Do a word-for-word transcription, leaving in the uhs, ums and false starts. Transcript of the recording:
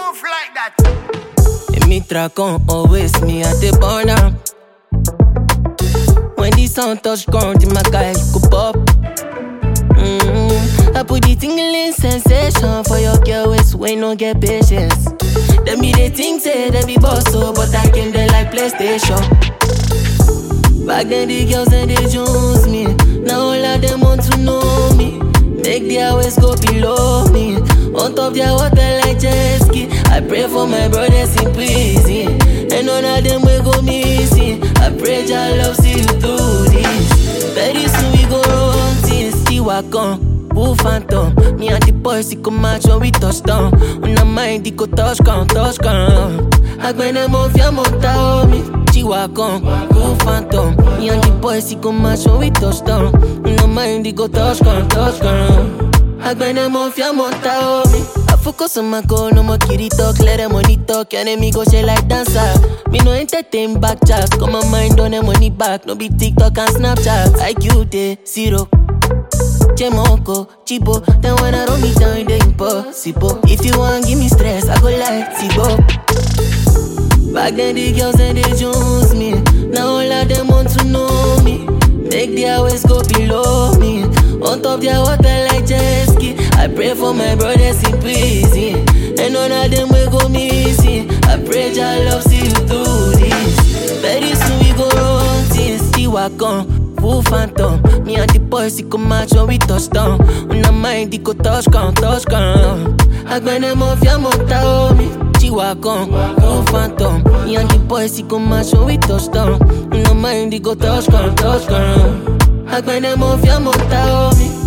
move like that. In me track on always me at the burner. When the sound touch ground in my car, it go pop. Mm-hmm. I put the tingling sensation for your girl waist when no get patience. Them be they think say they be boss so, but I came there like PlayStation. Back then the girls and they jones me. Now all of them want to know me. Make their waist go below me. On top their water like jet ski. I pray for my brothers in prison, and none of them will go missing. I pray your love see you through this. Very soon we go run things. See what come, who phantom. Me and the boys, it come match when we touch down. On the mind, it go touch count, touch count. I been them off your motor, me. See what come, who phantom. Me and the boys, it come match when we touch down. On the mind, it go touch count, touch count. I been them off your motor, me. I focus on my goal, no more kitty talk. Let them money talk, your enemy go share like dancer. Me no entertain back chat. Got my mind on the money back. No be TikTok and Snapchat. I Q day, zero. Chemoko, chibo. Then when I roll me down, it's impossible. If you want give me stress, I go like Tibo. Back then the girls and they jones me. Now all of them want to know me. Make their waist go below me. On top their water like jet ski. I pray for my brothers in prison, and none of them will go missing. I pray your love see you through this. Very soon we go run things. See what come, who phantom. Me and the boys, it come match when we touch down. On the mind, it go touch count, touch count. I been them off your motor, me. See what come, who phantom. Me and the boys, it come match when we touch down. On the mind, it go touch count, touch count. I been them off your motor, me.